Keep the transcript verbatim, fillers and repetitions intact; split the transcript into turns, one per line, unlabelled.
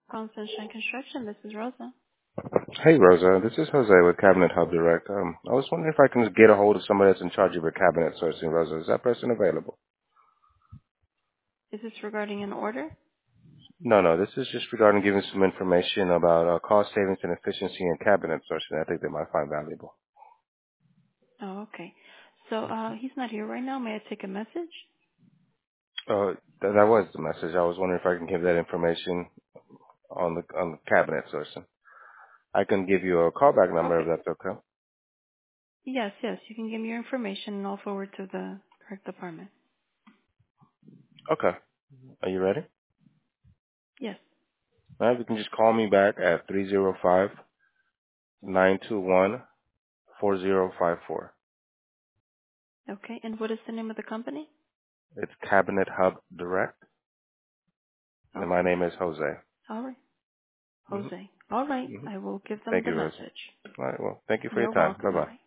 Calling Sunshine Construction. This is Rosa.
Hey, Rosa. This is Jose with Cabinet Hub Direct. Um, I was wondering if I can get a hold of somebody that's in charge of your cabinet sourcing, Rosa. Is that person available?
Is this regarding an order?
No, no. This is just regarding giving some information about uh, cost savings and efficiency in cabinet sourcing. I think they might find valuable.
Oh, okay. So uh, he's not here right now. May I take a message?
Uh, th- that was the message. I was wondering if I can give that information on the on the cabinet sourcing. I can give you a callback number if
Okay.
that's okay.
Yes, yes. You can give me your information and I'll forward to the correct department.
Okay. Are you ready?
Yes.
All right. You can just call me back at three zero five nine two one four zero five four.
Okay. And what is the name of the company?
It's Cabinet Hub Direct. And my
Okay.
name is Jose.
All right.
hmm
Jose. All right.
hmm
I will give them
Thank
the
you, Rosa.
message.
All right. Well, thank you for your
You're
time.
welcome.
Bye
Bye
bye.
bye.